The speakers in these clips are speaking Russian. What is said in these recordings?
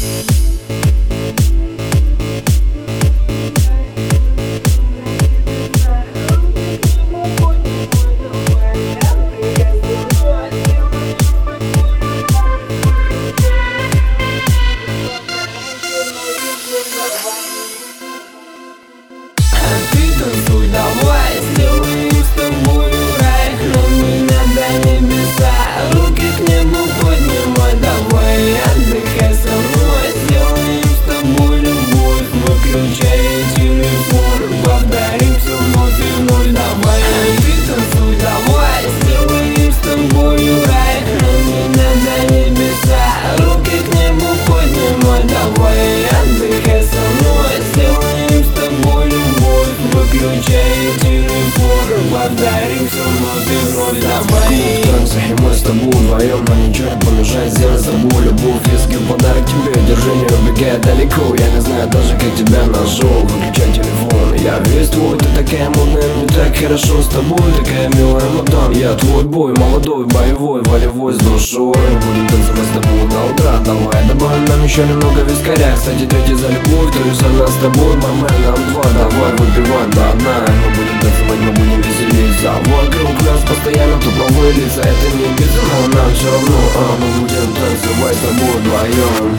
Танцуй, давай, сделаем с тобою рай. Нам не надо небеса, руки к небу поднимай. Давай, отдыхай со мной, сделаем с тобой любовь. Выключай телефон, повторим все вновь и вновь. Давай, танцуй, давай, сделаем с тобою рай. Нам не надо небеса, руки к небу поднимай. Давай, отдыхай со мной, сделаем с тобой любовь. Выключай телефон, повторим все вновь и вновь. Давай. В танцах и мы с тобой вдвоем, но ничего не помешает сделать с тобой любовь. Если подарок тебе, держи, не убегай далеко. Я не знаю даже, как тебя нашел. Выключай телефон, я весь твой. Ты такая модная, мне так хорошо с тобой. Такая милая мадам, я твой бой. Молодой, боевой, волевой, с душой. Будем танцевать с тобой на утро. Давай, добавим нам еще немного вискаря. Кстати, третий за любовь, то за нас с тобой. Бармен, нам два, давай выпивать до дна. Мы будем танцевать, мы будем веселиться. Вокруг нас постоянно туповые лица. Это не без, но нам все равно. Мы будем танцевать с тобой вдвоем.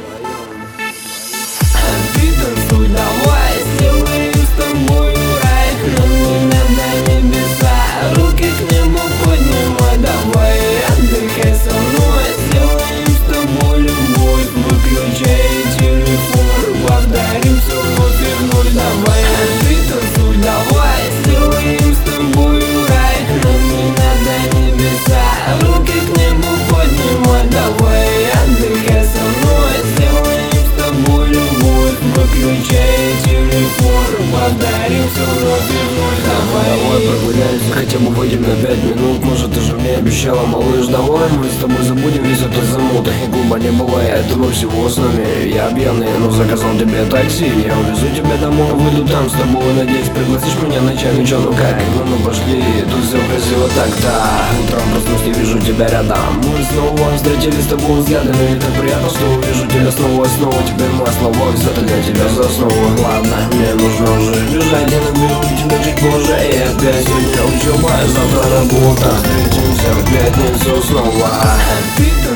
Ты танцуй, давай, сделаем с тобою рай. Нам не надо небеса, руки к небу поднимай. Давай, отдыхай со мной, сделаем с тобой любовь. Выключай телефон, повторим все вновь и вновь. Давай, ты танцуй, давай, сделаем с тобою рай. Нам не надо небеса, руки к небу поднимай. Давай, отдыхай со мной, сделаем с тобой любовь. Выключай телефон, повторим все вновь и вновь. Давай прогуляемся, хотя бы выйдем на 5 минут. Может, ты же мне обещала, малыш, давай мы с тобой забудем весь этот замут. И клуба не бывает, мы всего с нами. Я пьяный, но заказал тебе такси. Я увезу тебя домой, выйду там с тобой. Надеюсь, пригласишь меня на чай, ну чё, ну как? Ну пошли, тут все красиво так-то. Утром проснусь, не вижу тебя рядом. Мы снова встретились с тобой взглядами. И так приятно, что увижу тебя снова и снова. Теперь мои слова взяты для тебя за основу. Ладно, мне нужно уже бежать, я наберу тебя чуть позже. И опять сегодня учеба, завтра работа. Встретимся в пятницу снова. Ты